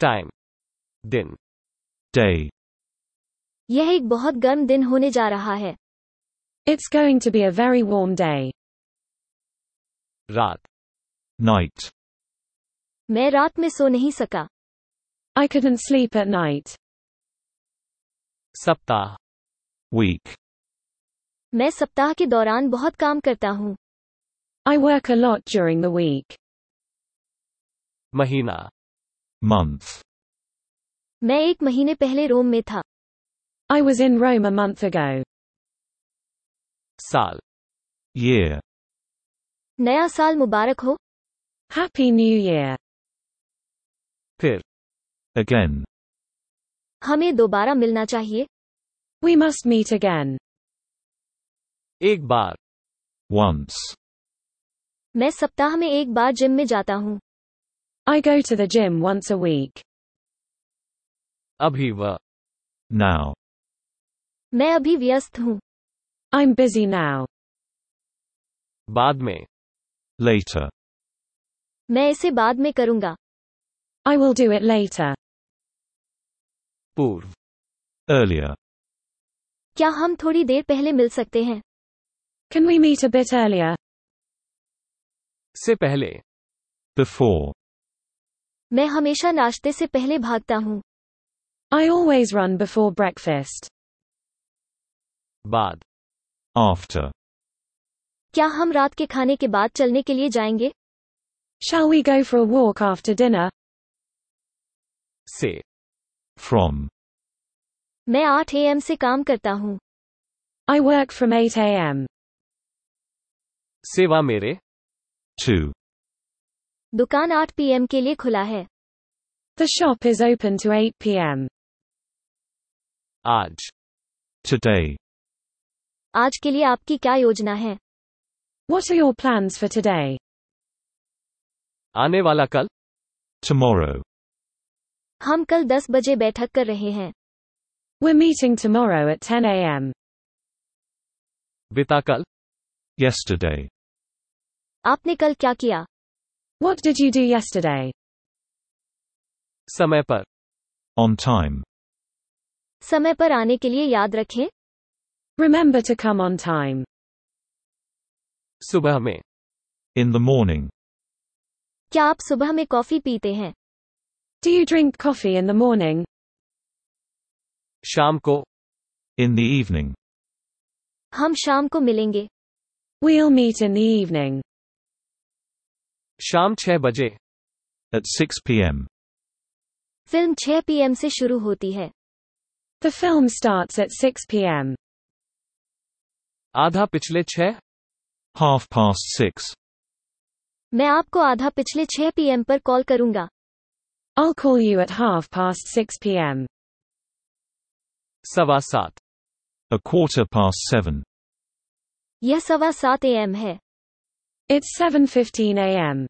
Time. दिन. Day. यह एक बहुत गर्म दिन होने जा रहा है. It's going to be a very warm day. रात. Night. मैं रात में सो नहीं सका. I couldn't sleep at night. सप्ताह. Week. मैं सप्ताह के दौरान बहुत काम करता हूँ. I work a lot during the week. महीना. Month. मैं एक महीने पहले रोम में था. I was in Rome a month ago. साल. Year. नया साल मुबारक हो. Happy New Year. फिर. Again. हमें दोबारा मिलना चाहिए. We must meet again. एक बार. Once. मैं सप्ताह में एक बार जिम में जाता हूँ. I go to the gym once a week. अभी वह. Now. मैं अभी व्यस्त हूँ. I'm busy now. बाद में. Later. मैं इसे बाद में करूँगा. I will do it later. पूर्व. Earlier. क्या हम थोड़ी देर पहले मिल सकते हैं? Can we meet a bit earlier? से पहले. Before. मैं हमेशा नाश्ते से पहले भागता हूँ. I always run before breakfast. बाद. After. क्या हम रात के खाने के बाद चलने के लिए जाएंगे? Shall we go for a walk after dinner? से. From. मैं 8 AM से काम करता हूँ. I work from 8 a.m. सेवा मेरे. To. दुकान 8 PM के लिए खुला है. The shop is open to 8 p.m. आज. Today. आज के लिए आपकी क्या योजना है? What are your plans for today? आने वाला कल. Tomorrow. हम कल 10 बजे बैठक कर रहे हैं. We're meeting tomorrow at 10 a.m. बिता कल. Yesterday. आपने कल क्या किया? What did you do yesterday? समय पर. On time. समय पर आने के लिए याद रखें. Remember to come on time. सुबह में. In the morning. क्या आप सुबह में कॉफी पीते हैं? Do you drink coffee in the morning? शाम को. In the evening. हम शाम को मिलेंगे. We'll meet in the evening. शाम 6 बजे. At 6 p.m. फिल्म 6 PM से शुरू होती है. The film starts at 6 p.m. आधा पिछले 6. 6:30. मैं आपको आधा पिछले 6 PM पर कॉल करूंगा. I'll call you at 6:30 p.m. 7:15. 7:15. यह 7:15 AM है. It's 7:15 a.m.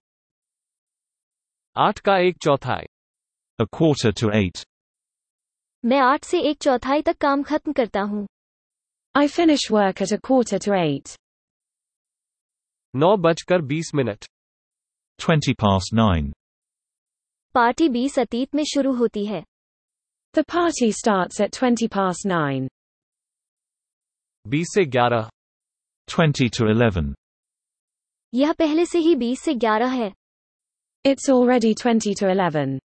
8 का 1/4. 7:45. मैं 8 से 1/4 तक काम खत्म करता हूँ. I finish work at 7:45. 9:20. 9:20. Party 20 अतीत में शुरू होती है. The party starts at 9:20. 20 से 11. 20 to 11. यह पहले से ही 20 से 11 है. It's already 20 to 11.